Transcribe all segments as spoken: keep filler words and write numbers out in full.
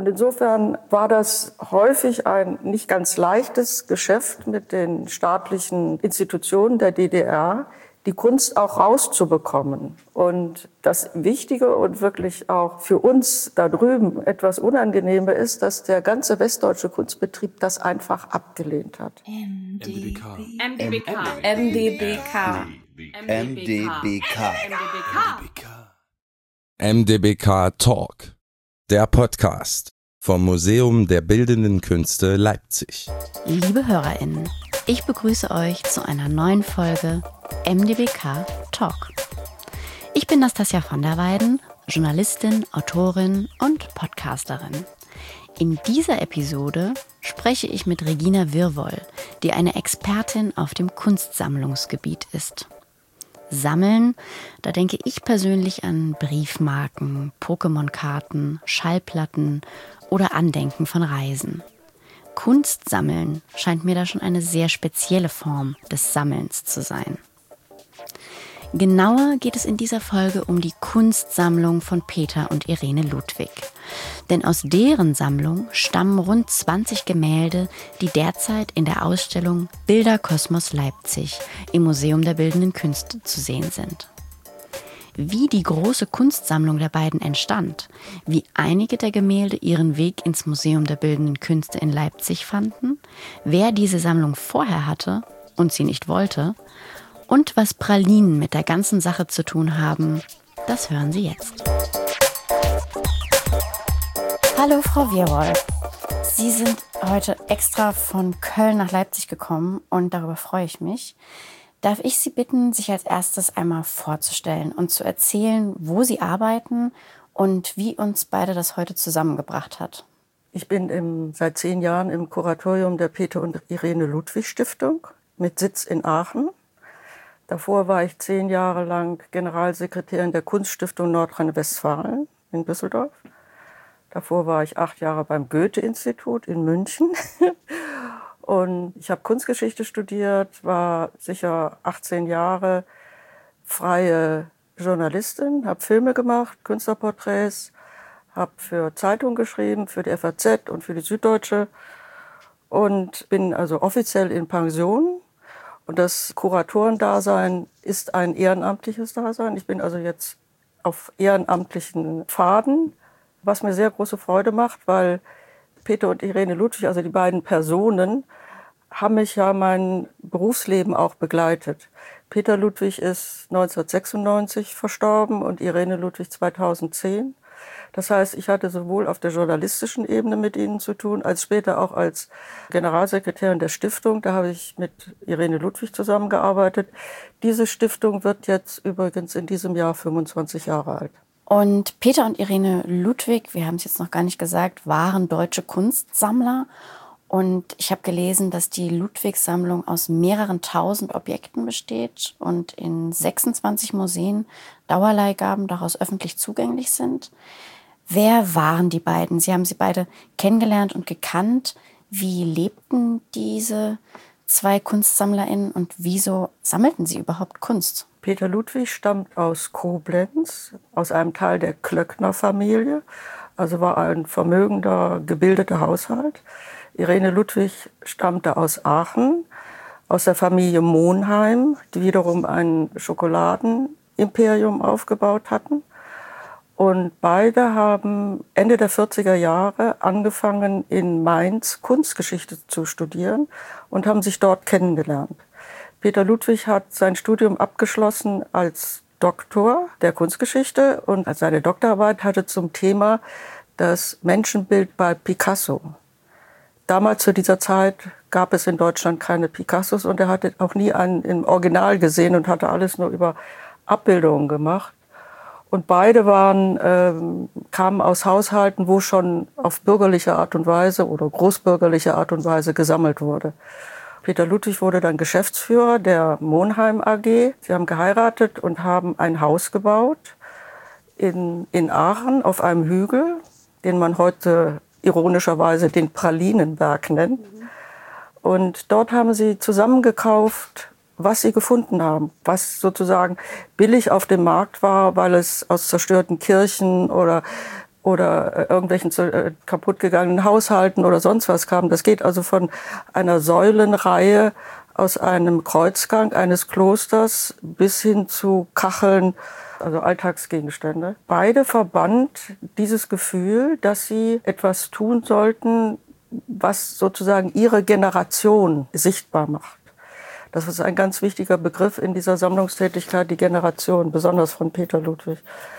Und insofern war das häufig ein nicht ganz leichtes Geschäft mit den staatlichen Institutionen der D D R, die Kunst auch rauszubekommen. Und das Wichtige und wirklich auch für uns da drüben etwas Unangenehme ist, dass der ganze westdeutsche Kunstbetrieb das einfach abgelehnt hat. M D B K. M D B K. M D B K. M D B K. M D B K Talk, der Podcast vom Museum der Bildenden Künste Leipzig. Liebe HörerInnen, ich begrüße euch zu einer neuen Folge M D B K Talk. Ich bin Nastasia von der Weiden, Journalistin, Autorin und Podcasterin. In dieser Episode spreche ich mit Regina Wirwoll, die eine Expertin auf dem Kunstsammlungsgebiet ist. Sammeln, da denke ich persönlich an Briefmarken, Pokémon-Karten, Schallplatten oder Andenken von Reisen. Kunst sammeln scheint mir da schon eine sehr spezielle Form des Sammelns zu sein. Genauer geht es in dieser Folge um die Kunstsammlung von Peter und Irene Ludwig. Denn aus deren Sammlung stammen rund zwanzig Gemälde, die derzeit in der Ausstellung Bilderkosmos Leipzig im Museum der Bildenden Künste zu sehen sind. Wie die große Kunstsammlung der beiden entstand, wie einige der Gemälde ihren Weg ins Museum der Bildenden Künste in Leipzig fanden, wer diese Sammlung vorher hatte und sie nicht wollte, und was Pralinen mit der ganzen Sache zu tun haben, das hören Sie jetzt. Hallo Frau Wirwoll, Sie sind heute extra von Köln nach Leipzig gekommen und darüber freue ich mich. Darf ich Sie bitten, sich als erstes einmal vorzustellen und zu erzählen, wo Sie arbeiten und wie uns beide das heute zusammengebracht hat? Ich bin im, seit zehn Jahren im Kuratorium der Peter und Irene Ludwig Stiftung mit Sitz in Aachen. Davor war ich zehn Jahre lang Generalsekretärin der Kunststiftung Nordrhein-Westfalen in Düsseldorf. Davor war ich acht Jahre beim Goethe-Institut in München. Und ich habe Kunstgeschichte studiert, war sicher achtzehn Jahre freie Journalistin, habe Filme gemacht, Künstlerporträts, habe für Zeitungen geschrieben, für die F A Z und für die Süddeutsche und bin also offiziell in Pension. Und das Kuratorendasein ist ein ehrenamtliches Dasein. Ich bin also jetzt auf ehrenamtlichen Pfaden, was mir sehr große Freude macht, weil Peter und Irene Ludwig, also die beiden Personen, haben mich ja mein Berufsleben auch begleitet. Peter Ludwig ist neunzehnhundertsechsundneunzig verstorben und Irene Ludwig zweitausendzehn. Das heißt, ich hatte sowohl auf der journalistischen Ebene mit ihnen zu tun, als später auch als Generalsekretärin der Stiftung. Da habe ich mit Irene Ludwig zusammengearbeitet. Diese Stiftung wird jetzt übrigens in diesem Jahr fünfundzwanzig Jahre alt. Und Peter und Irene Ludwig, wir haben es jetzt noch gar nicht gesagt, waren deutsche Kunstsammler. Und ich habe gelesen, dass die Ludwig-Sammlung aus mehreren tausend Objekten besteht und in sechsundzwanzig Museen Dauerleihgaben daraus öffentlich zugänglich sind. Wer waren die beiden? Sie haben sie beide kennengelernt und gekannt. Wie lebten diese zwei KunstsammlerInnen und wieso sammelten sie überhaupt Kunst? Peter Ludwig stammt aus Koblenz, aus einem Teil der Klöckner-Familie, also war ein vermögender, gebildeter Haushalt. Irene Ludwig stammte aus Aachen, aus der Familie Monheim, die wiederum ein Schokoladenimperium aufgebaut hatten. Und beide haben Ende der vierziger Jahre angefangen, in Mainz Kunstgeschichte zu studieren und haben sich dort kennengelernt. Peter Ludwig hat sein Studium abgeschlossen als Doktor der Kunstgeschichte und seine Doktorarbeit hatte zum Thema das Menschenbild bei Picasso. Damals zu dieser Zeit gab es in Deutschland keine Picassos und er hatte auch nie einen im Original gesehen und hatte alles nur über Abbildungen gemacht. Und beide waren, ähm, kamen aus Haushalten, wo schon auf bürgerliche Art und Weise oder großbürgerliche Art und Weise gesammelt wurde. Peter Ludwig wurde dann Geschäftsführer der Monheim A G. Sie haben geheiratet und haben ein Haus gebaut in, in Aachen auf einem Hügel, den man heute ironischerweise den Pralinenberg nennt. Und dort haben sie zusammengekauft, was sie gefunden haben, was sozusagen billig auf dem Markt war, weil es aus zerstörten Kirchen oder oder äh, irgendwelchen äh, kaputtgegangenen Haushalten oder sonst was kam. Das geht also von einer Säulenreihe aus einem Kreuzgang eines Klosters bis hin zu Kacheln, also Alltagsgegenstände. Beide verband dieses Gefühl, dass sie etwas tun sollten, was sozusagen ihre Generation sichtbar macht. Das ist ein ganz wichtiger Begriff in dieser Sammlungstätigkeit, die Generation, besonders von Peter Ludwig.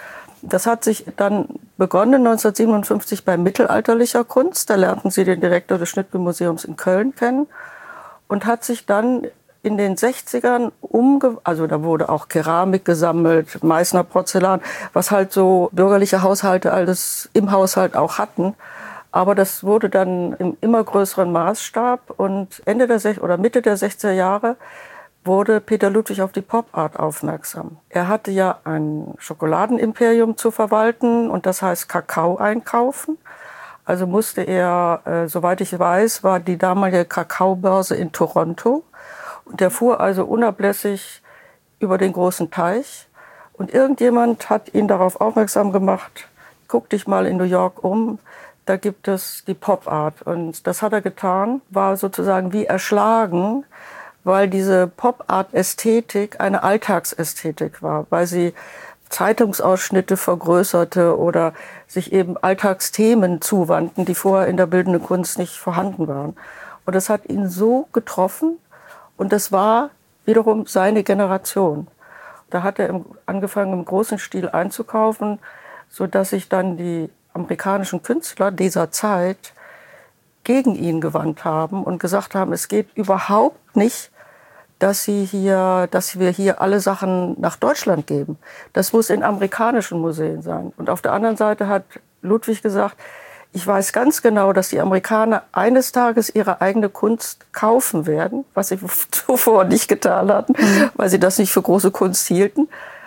Das hat sich dann begonnen neunzehnhundertsiebenundfünfzig bei mittelalterlicher Kunst. Da lernten sie den Direktor des Schnittke-Museums in Köln kennen und hat sich dann in den sechzigern umge... Also da wurde auch Keramik gesammelt, Meißner Porzellan, was halt so bürgerliche Haushalte alles im Haushalt auch hatten. Aber das wurde dann im immer größeren Maßstab und Ende der Sech- oder Mitte der sechziger Jahre wurde Peter Ludwig auf die Pop-Art aufmerksam. Er hatte ja ein Schokoladenimperium zu verwalten und das heißt Kakao einkaufen. Also musste er, äh, soweit ich weiß, war die damalige Kakaobörse in Toronto. Und er fuhr also unablässig über den großen Teich. Und irgendjemand hat ihn darauf aufmerksam gemacht, guck dich mal in New York um, da gibt es die Pop-Art. Und das hat er getan, war sozusagen wie erschlagen, weil diese Pop-Art-Ästhetik eine Alltagsästhetik war, weil sie Zeitungsausschnitte vergrößerte oder sich eben Alltagsthemen zuwandten, die vorher in der bildenden Kunst nicht vorhanden waren. Und das hat ihn so getroffen und das war wiederum seine Generation. Da hat er im, angefangen, im großen Stil einzukaufen, sodass sich dann die amerikanischen Künstler dieser Zeit gegen ihn gewandt haben und gesagt haben, es geht überhaupt nicht, dass sie hier, dass wir hier alle Sachen nach Deutschland geben. Das muss in amerikanischen Museen sein. Und auf der anderen Seite hat Ludwig gesagt, ich weiß ganz genau, dass die Amerikaner eines Tages ihre eigene Kunst kaufen werden, was sie zuvor nicht getan hatten, mhm. weil sie das nicht für große Kunst hielten.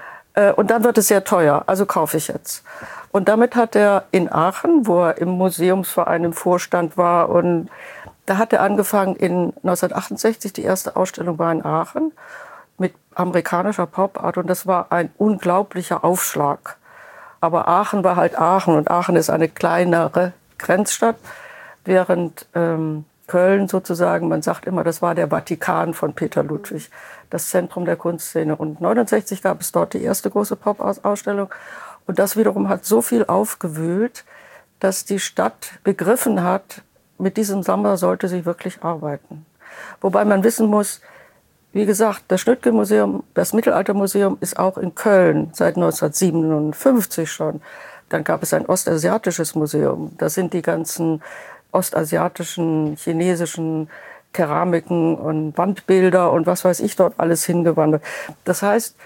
Und dann wird es sehr teuer, also kaufe ich jetzt. Und damit hat er in Aachen, wo er im Museumsverein im Vorstand war, und da hat er angefangen in neunzehnhundertachtundsechzig, die erste Ausstellung war in Aachen, mit amerikanischer Pop-Art und das war ein unglaublicher Aufschlag. Aber Aachen war halt Aachen und Aachen ist eine kleinere Grenzstadt, während ähm, Köln sozusagen, man sagt immer, das war der Vatikan von Peter Ludwig, das Zentrum der Kunstszene. Und neunzehnhundertneunundsechzig gab es dort die erste große Pop-Ausstellung. Und das wiederum hat so viel aufgewühlt, dass die Stadt begriffen hat, mit diesem Sammler sollte sie wirklich arbeiten. Wobei man wissen muss, wie gesagt, das Schnittke-Museum, das Mittelaltermuseum ist auch in Köln seit neunzehnhundertsiebenundfünfzig schon. Dann gab es ein ostasiatisches Museum. Da sind die ganzen ostasiatischen, chinesischen Keramiken und Wandbilder und was weiß ich dort alles hingewandert. Das heißt,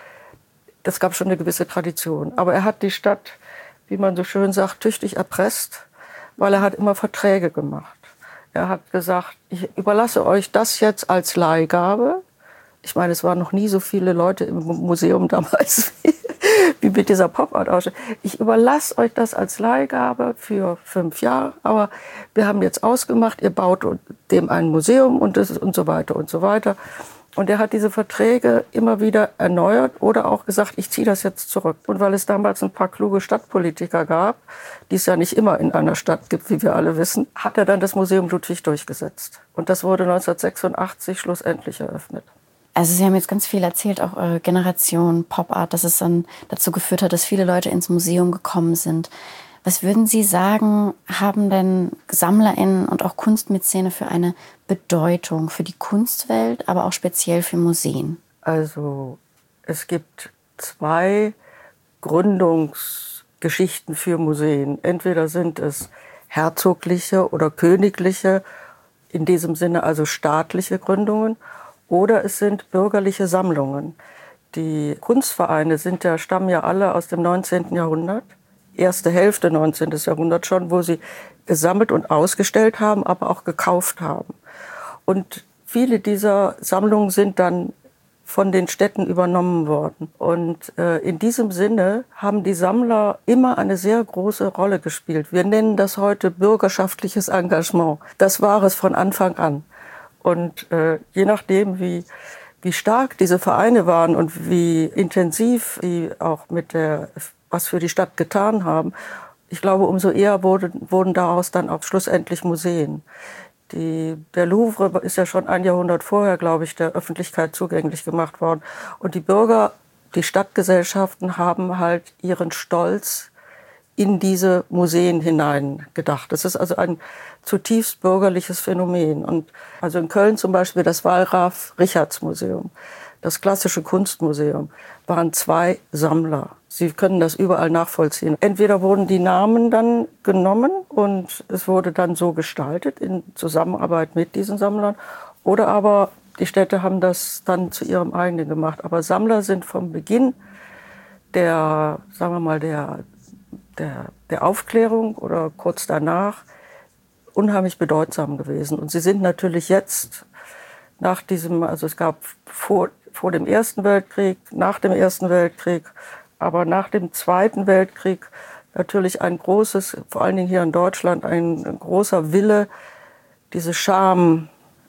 das gab schon eine gewisse Tradition. Aber er hat die Stadt, wie man so schön sagt, tüchtig erpresst, weil er hat immer Verträge gemacht. Er hat gesagt, ich überlasse euch das jetzt als Leihgabe. Ich meine, es waren noch nie so viele Leute im Museum damals wie, wie mit dieser Pop-Art-Ausstellung. Ich überlasse euch das als Leihgabe für fünf Jahre, aber wir haben jetzt ausgemacht, ihr baut dem ein Museum und, das, und so weiter und so weiter. Und er hat diese Verträge immer wieder erneuert oder auch gesagt, ich ziehe das jetzt zurück. Und weil es damals ein paar kluge Stadtpolitiker gab, die es ja nicht immer in einer Stadt gibt, wie wir alle wissen, hat er dann das Museum Ludwig durchgesetzt. Und das wurde neunzehnhundertsechsundachtzig schlussendlich eröffnet. Also Sie haben jetzt ganz viel erzählt, auch eure Generation Pop-Art, dass es dann dazu geführt hat, dass viele Leute ins Museum gekommen sind. Was würden Sie sagen, haben denn SammlerInnen und auch Kunstmäzene für eine Bedeutung für die Kunstwelt, aber auch speziell für Museen? Also es gibt zwei Gründungsgeschichten für Museen. Entweder sind es herzogliche oder königliche, in diesem Sinne also staatliche Gründungen, oder es sind bürgerliche Sammlungen. Die Kunstvereine sind ja, stammen ja alle aus dem neunzehnten Jahrhundert. Erste Hälfte neunzehnten Jahrhundert schon, wo sie gesammelt und ausgestellt haben, aber auch gekauft haben. Und viele dieser Sammlungen sind dann von den Städten übernommen worden. Und äh, in diesem Sinne haben die Sammler immer eine sehr große Rolle gespielt. Wir nennen das heute bürgerschaftliches Engagement. Das war es von Anfang an. Und äh, je nachdem, wie, wie stark diese Vereine waren und wie intensiv sie auch mit der, was für die Stadt getan haben, ich glaube, umso eher wurde, wurden daraus dann auch schlussendlich Museen. Die, der Louvre ist ja schon ein Jahrhundert vorher, glaube ich, der Öffentlichkeit zugänglich gemacht worden. Und die Bürger, die Stadtgesellschaften haben halt ihren Stolz in diese Museen hinein gedacht. Das ist also ein zutiefst bürgerliches Phänomen. Und also in Köln zum Beispiel das Wallraf-Richarts-Museum, das Klassische Kunstmuseum, waren zwei Sammler. Sie können das überall nachvollziehen. Entweder wurden die Namen dann genommen und es wurde dann so gestaltet in Zusammenarbeit mit diesen Sammlern, oder aber die Städte haben das dann zu ihrem eigenen gemacht. Aber Sammler sind vom Beginn der, sagen wir mal, der, der, der Aufklärung oder kurz danach unheimlich bedeutsam gewesen. Und sie sind natürlich jetzt nach diesem, also es gab vor, vor dem Ersten Weltkrieg, nach dem Ersten Weltkrieg, aber nach dem Zweiten Weltkrieg natürlich ein großes, vor allen Dingen hier in Deutschland, ein, ein großer Wille, diese Scham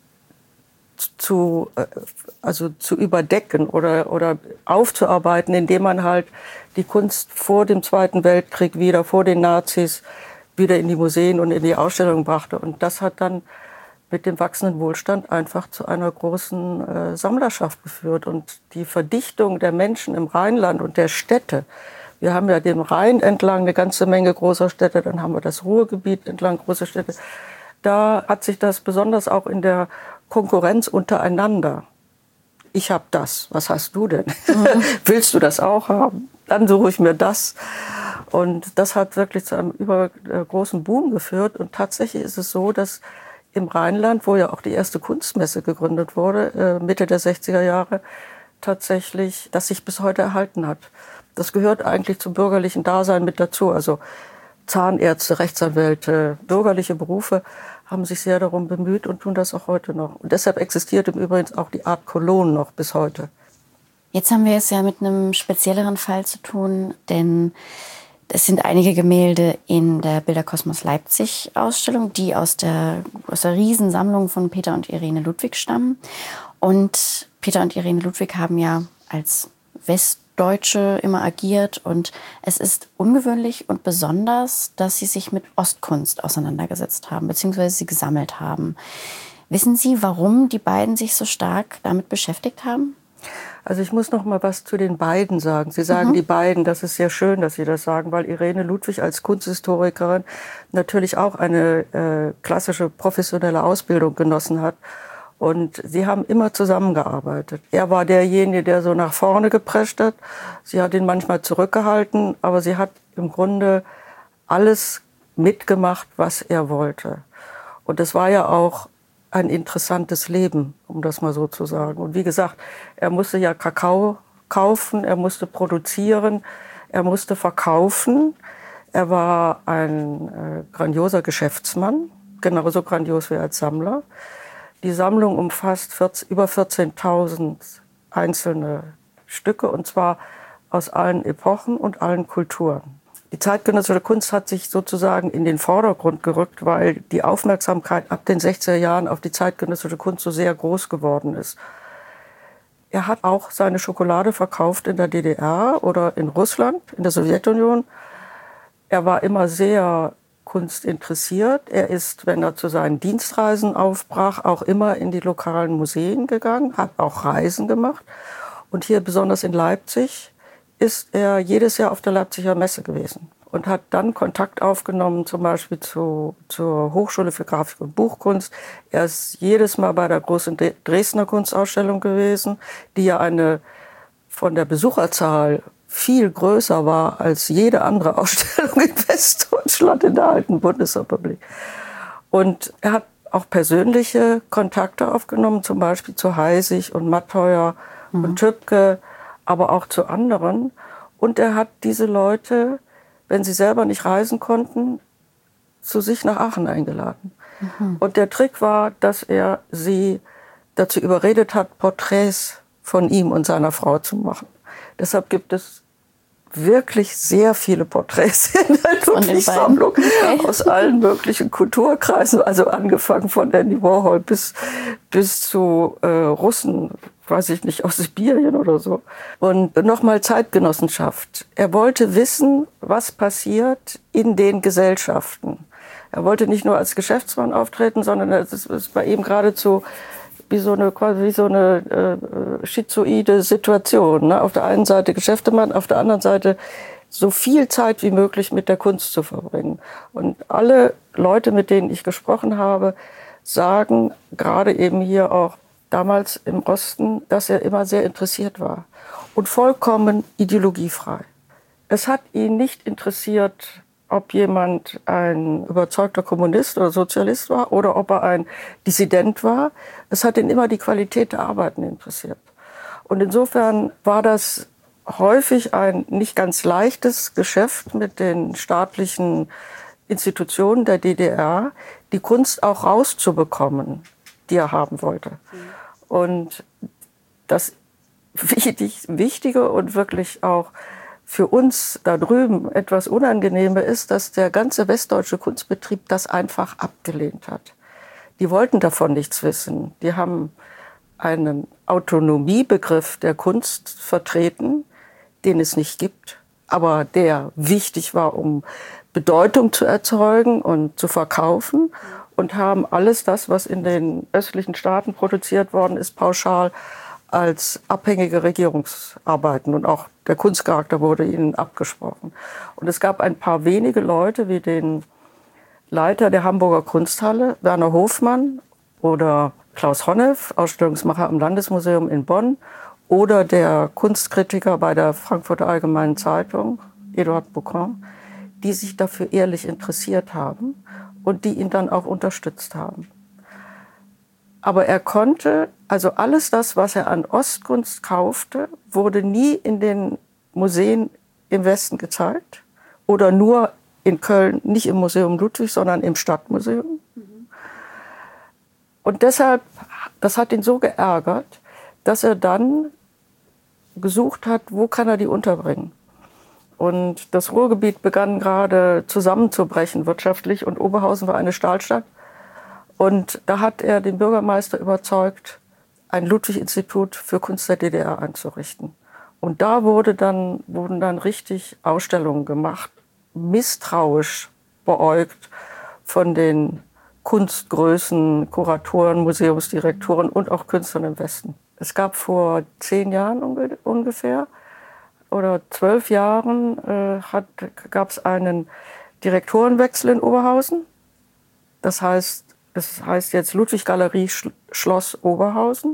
zu, also zu überdecken oder, oder aufzuarbeiten, indem man halt die Kunst vor dem Zweiten Weltkrieg wieder, vor den Nazis, wieder in die Museen und in die Ausstellungen brachte. Und das hat dann mit dem wachsenden Wohlstand einfach zu einer großen äh, Sammlerschaft geführt. Und die Verdichtung der Menschen im Rheinland und der Städte, wir haben ja den Rhein entlang eine ganze Menge großer Städte, dann haben wir das Ruhrgebiet entlang große Städte. Da hat sich das besonders auch in der Konkurrenz untereinander. Ich habe das, was hast du denn? Mhm. Willst du das auch haben? Dann suche ich mir das. Und das hat wirklich zu einem übergroßen Boom geführt. Und tatsächlich ist es so, dass im Rheinland, wo ja auch die erste Kunstmesse gegründet wurde, Mitte der sechziger Jahre, tatsächlich, das sich bis heute erhalten hat. Das gehört eigentlich zum bürgerlichen Dasein mit dazu. Also Zahnärzte, Rechtsanwälte, bürgerliche Berufe haben sich sehr darum bemüht und tun das auch heute noch. Und deshalb existiert im Übrigen auch die Art Cologne noch bis heute. Jetzt haben wir es ja mit einem spezielleren Fall zu tun, denn es sind einige Gemälde in der Bilderkosmos Leipzig Ausstellung, die aus der, aus der Riesensammlung von Peter und Irene Ludwig stammen. Und Peter und Irene Ludwig haben ja als Westdeutsche immer agiert. Und es ist ungewöhnlich und besonders, dass sie sich mit Ostkunst auseinandergesetzt haben, beziehungsweise sie gesammelt haben. Wissen Sie, warum die beiden sich so stark damit beschäftigt haben? Also ich muss noch mal was zu den beiden sagen. Sie sagen mhm. die beiden, das ist sehr schön, dass Sie das sagen, weil Irene Ludwig als Kunsthistorikerin natürlich auch eine äh, klassische professionelle Ausbildung genossen hat. Und sie haben immer zusammengearbeitet. Er war derjenige, der so nach vorne geprescht hat. Sie hat ihn manchmal zurückgehalten, aber sie hat im Grunde alles mitgemacht, was er wollte. Und das war ja auch ein interessantes Leben, um das mal so zu sagen. Und wie gesagt, er musste ja Kakao kaufen, er musste produzieren, er musste verkaufen. Er war ein äh, grandioser Geschäftsmann, genauso grandios wie als Sammler. Die Sammlung umfasst vierzehn, über vierzehntausend einzelne Stücke, und zwar aus allen Epochen und allen Kulturen. Die zeitgenössische Kunst hat sich sozusagen in den Vordergrund gerückt, weil die Aufmerksamkeit ab den sechziger Jahren auf die zeitgenössische Kunst so sehr groß geworden ist. Er hat auch seine Schokolade verkauft in der D D R oder in Russland, in der Sowjetunion. Er war immer sehr kunstinteressiert. Er ist, wenn er zu seinen Dienstreisen aufbrach, auch immer in die lokalen Museen gegangen, hat auch Reisen gemacht. Und hier besonders in Leipzig ist er jedes Jahr auf der Leipziger Messe gewesen und hat dann Kontakt aufgenommen, zum Beispiel zu, zur Hochschule für Grafik und Buchkunst. Er ist jedes Mal bei der großen Dresdner Kunstausstellung gewesen, die ja eine von der Besucherzahl viel größer war als jede andere Ausstellung in Westdeutschland in der alten Bundesrepublik. Und er hat auch persönliche Kontakte aufgenommen, zum Beispiel zu Heisig und Matteuer mhm. und Tübke, aber auch zu anderen. Und er hat diese Leute, wenn sie selber nicht reisen konnten, zu sich nach Aachen eingeladen. Mhm. Und der Trick war, dass er sie dazu überredet hat, Porträts von ihm und seiner Frau zu machen. Deshalb gibt es wirklich sehr viele Porträts in der Ludwig-Sammlung okay. aus allen möglichen Kulturkreisen, also angefangen von Andy Warhol bis, bis zu äh, Russen, weiß ich nicht, aus Sibirien oder so. Und nochmal Zeitgenossenschaft. Er wollte wissen, was passiert in den Gesellschaften. Er wollte nicht nur als Geschäftsmann auftreten, sondern es ist bei ihm geradezu wie so eine, quasi wie so eine äh, schizoide Situation. Ne? Auf der einen Seite Geschäftemann, auf der anderen Seite so viel Zeit wie möglich mit der Kunst zu verbringen. Und alle Leute, mit denen ich gesprochen habe, sagen, gerade eben hier auch damals im Osten, dass er immer sehr interessiert war und vollkommen ideologiefrei. Es hat ihn nicht interessiert, ob jemand ein überzeugter Kommunist oder Sozialist war oder ob er ein Dissident war. Es hat ihn immer die Qualität der Arbeiten interessiert. Und insofern war das häufig ein nicht ganz leichtes Geschäft mit den staatlichen Institutionen der D D R, die Kunst auch rauszubekommen, die er haben wollte. Und das Wichtige und wirklich auch für uns da drüben etwas Unangenehme ist, dass der ganze westdeutsche Kunstbetrieb das einfach abgelehnt hat. Die wollten davon nichts wissen. Die haben einen Autonomiebegriff der Kunst vertreten, den es nicht gibt, aber der wichtig war, um Bedeutung zu erzeugen und zu verkaufen, und haben alles das, was in den östlichen Staaten produziert worden ist, pauschal als abhängige Regierungsarbeiten, und auch der Kunstcharakter wurde ihnen abgesprochen. Und es gab ein paar wenige Leute, wie den Leiter der Hamburger Kunsthalle, Werner Hofmann, oder Klaus Honneff, Ausstellungsmacher am Landesmuseum in Bonn, oder der Kunstkritiker bei der Frankfurter Allgemeinen Zeitung, Eduard Boucan, die sich dafür ehrlich interessiert haben und die ihn dann auch unterstützt haben. Aber er konnte, also alles das, was er an Ostkunst kaufte, wurde nie in den Museen im Westen gezeigt oder nur in Köln, nicht im Museum Ludwig, sondern im Stadtmuseum. Mhm. Und deshalb, das hat ihn so geärgert, dass er dann gesucht hat, wo kann er die unterbringen. Und das Ruhrgebiet begann gerade zusammenzubrechen wirtschaftlich, und Oberhausen war eine Stahlstadt. Und da hat er den Bürgermeister überzeugt, ein Ludwig-Institut für Kunst der D D R einzurichten. Und da wurde dann, wurden dann richtig Ausstellungen gemacht, misstrauisch beäugt von den Kunstgrößen, Kuratoren, Museumsdirektoren und auch Künstlern im Westen. Es gab vor zehn Jahren unge- ungefähr oder zwölf Jahren äh, gab es einen Direktorenwechsel in Oberhausen. Das heißt, es heißt jetzt Ludwig-Galerie Sch- Schloss Oberhausen.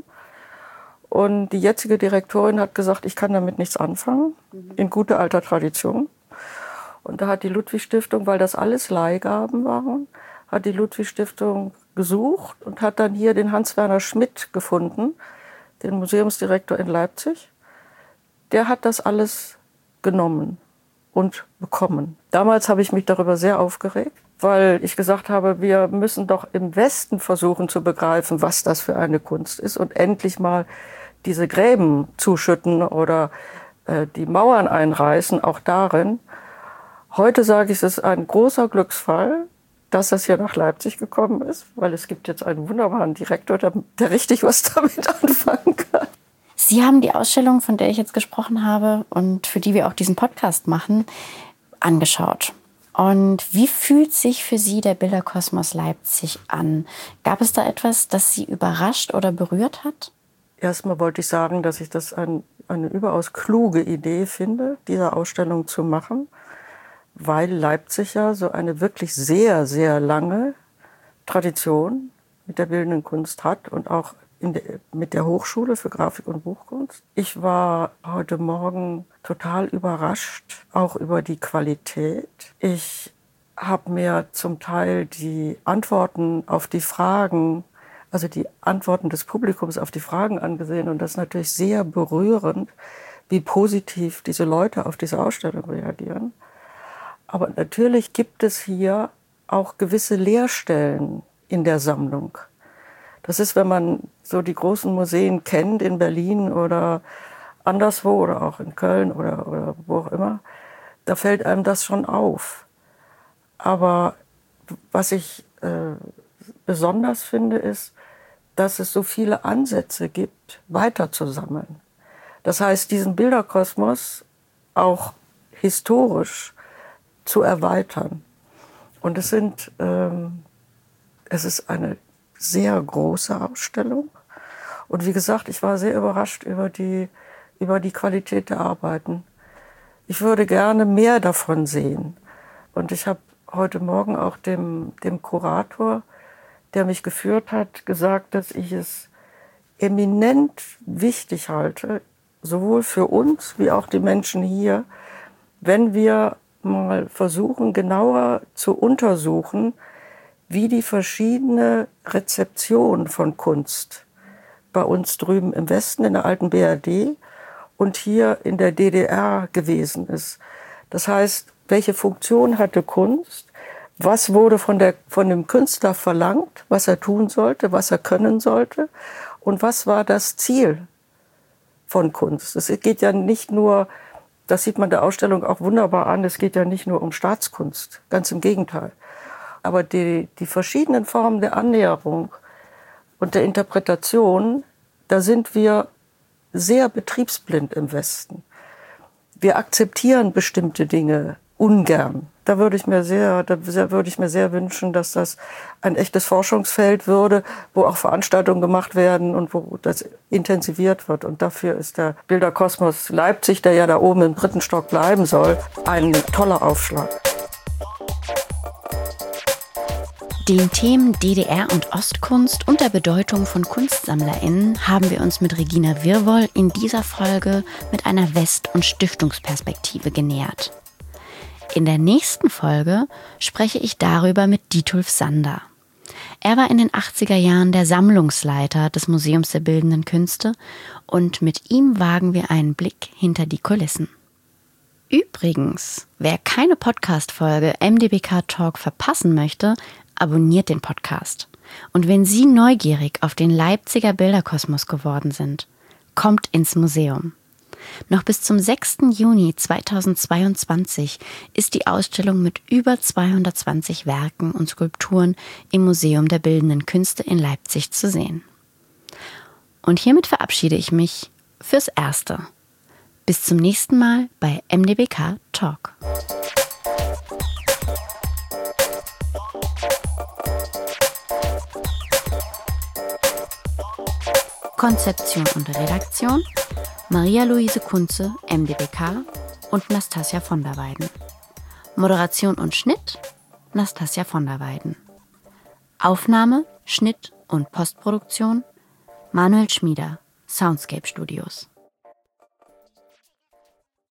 Und die jetzige Direktorin hat gesagt, ich kann damit nichts anfangen, mhm. in guter alter Tradition. Und da hat die Ludwig-Stiftung, weil das alles Leihgaben waren, hat die Ludwig-Stiftung gesucht und hat dann hier den Hans-Werner Schmidt gefunden, den Museumsdirektor in Leipzig. Der hat das alles genommen und bekommen. Damals habe ich mich darüber sehr aufgeregt, weil ich gesagt habe, wir müssen doch im Westen versuchen zu begreifen, was das für eine Kunst ist, und endlich mal diese Gräben zuschütten oder äh, die Mauern einreißen, auch darin. Heute sage ich, es ist ein großer Glücksfall, dass das hier nach Leipzig gekommen ist, weil es gibt jetzt einen wunderbaren Direktor, der, der richtig was damit anfangen kann. Sie haben die Ausstellung, von der ich jetzt gesprochen habe und für die wir auch diesen Podcast machen, angeschaut. Und wie fühlt sich für Sie der Bilderkosmos Leipzig an? Gab es da etwas, das Sie überrascht oder berührt hat? Erstmal wollte ich sagen, dass ich das ein, eine überaus kluge Idee finde, diese Ausstellung zu machen, weil Leipzig ja so eine wirklich sehr, sehr lange Tradition mit der bildenden Kunst hat und auch in der, mit der Hochschule für Grafik und Buchkunst. Ich war heute Morgen total überrascht, auch über die Qualität. Ich habe mir zum Teil die Antworten auf die Fragen, also die Antworten des Publikums auf die Fragen angesehen, und das ist natürlich sehr berührend, wie positiv diese Leute auf diese Ausstellung reagieren. Aber natürlich gibt es hier auch gewisse Leerstellen in der Sammlung. Das ist, wenn man so die großen Museen kennt in Berlin oder anderswo oder auch in Köln oder, oder wo auch immer, da fällt einem das schon auf. Aber was ich äh, besonders finde, ist, dass es so viele Ansätze gibt, weiterzusammeln. Das heißt, diesen Bilderkosmos auch historisch zu erweitern. Und es sind, ähm, es ist eine sehr große Ausstellung. Und wie gesagt, ich war sehr überrascht über die, über die Qualität der Arbeiten. Ich würde gerne mehr davon sehen. Und ich habe heute Morgen auch dem, dem Kurator, der mich geführt hat, gesagt, dass ich es eminent wichtig halte, sowohl für uns wie auch die Menschen hier, wenn wir mal versuchen, genauer zu untersuchen, wie die verschiedene Rezeption von Kunst bei uns drüben im Westen, in der alten B R D und hier in der D D R gewesen ist. Das heißt, welche Funktion hatte Kunst? Was wurde von, der, von dem Künstler verlangt, was er tun sollte, was er können sollte? Und was war das Ziel von Kunst? Es geht ja nicht nur, das sieht man der Ausstellung auch wunderbar an, es geht ja nicht nur um Staatskunst, ganz im Gegenteil. Aber die, die verschiedenen Formen der Annäherung und der Interpretation, da sind wir sehr betriebsblind im Westen. Wir akzeptieren bestimmte Dinge ungern. Da würde ich mir sehr, da würde ich mir sehr wünschen, dass das ein echtes Forschungsfeld würde, wo auch Veranstaltungen gemacht werden und wo das intensiviert wird. Und dafür ist der Bilderkosmos Leipzig, der ja da oben im dritten Stock bleiben soll, ein toller Aufschlag. Den Themen D D R und Ostkunst und der Bedeutung von KunstsammlerInnen haben wir uns mit Regina Wirwoll in dieser Folge mit einer West- und Stiftungsperspektive genähert. In der nächsten Folge spreche ich darüber mit Dietulf Sander. Er war in den achtziger Jahren der Sammlungsleiter des Museums der Bildenden Künste und mit ihm wagen wir einen Blick hinter die Kulissen. Übrigens, wer keine Podcast-Folge M D B K Talk verpassen möchte, abonniert den Podcast. Und wenn Sie neugierig auf den Leipziger Bilderkosmos geworden sind, kommt ins Museum. Noch bis zum sechsten Juni zweitausendzweiundzwanzig ist die Ausstellung mit über zweihundertzwanzig Werken und Skulpturen im Museum der Bildenden Künste in Leipzig zu sehen. Und hiermit verabschiede ich mich fürs Erste. Bis zum nächsten Mal bei M D B K Talk. Konzeption und Redaktion Maria-Luise Kunze, M D B K und Nastassja von der Weiden. Moderation und Schnitt Nastassja von der Weiden. Aufnahme, Schnitt und Postproduktion Manuel Schmieder, Soundscape Studios.